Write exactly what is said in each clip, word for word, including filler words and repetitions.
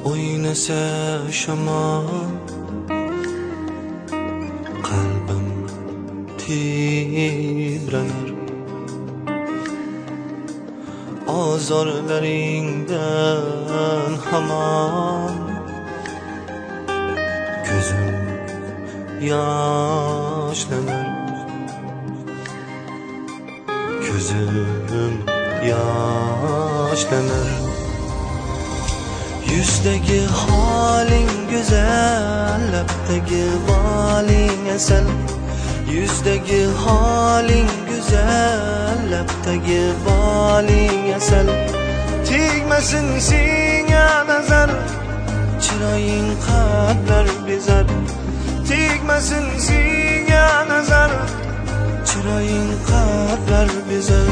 o'ynasa shamol, qalbim tibranar. Ozorlaringdan hamon ko'zim yoshlanar, ko'zim yoshlanar. Yüzdagi holing go'zal, labdagi boling asal. Yüzdagi holing go'zal, labdagi boling asal. Tegmasin senga nazar, chiroying qalblar bezar. Tegmasin senga nazar, chiroying qalblar bezar.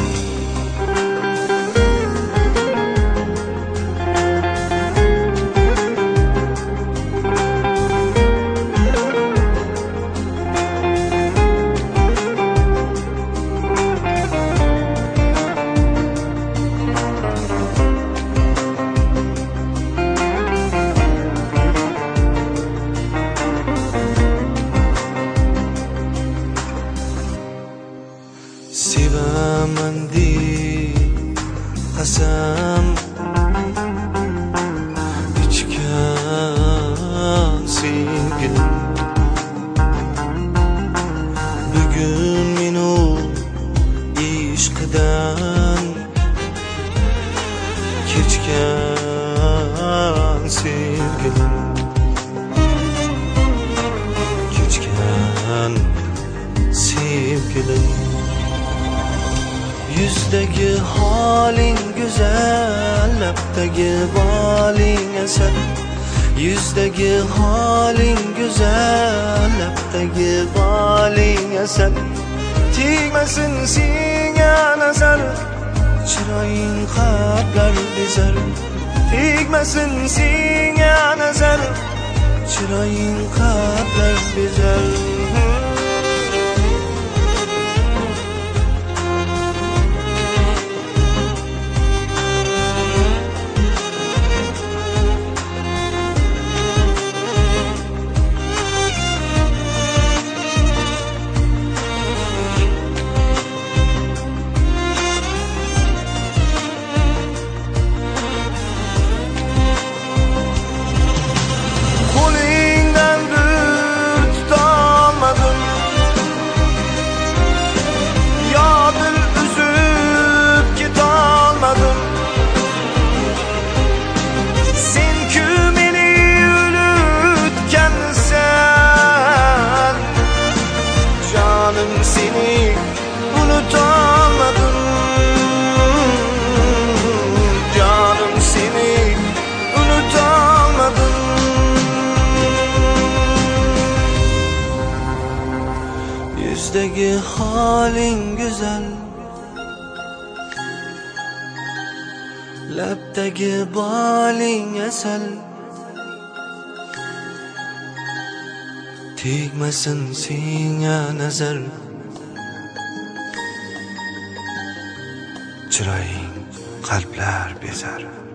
Sevaman deb qasam ichgan sevgilim, bugun meni ishqidan kechgan sevgilim, kechgan sevgilim. Yüzdagi holing go'zal, labdagi boling asal. Yüzdagi holing go'zal, labdagi boling asal. Tegmasin senga nazar, chiroying qalblar bezar. Tegmasin senga nazar, chiroying qalblar bezar. Seni unutamadım, canım seni unutamadım. Yüzdagi holing go'zal, labdagi boling asal. Tegmasin senga nazar, chiroying qalblar bezar.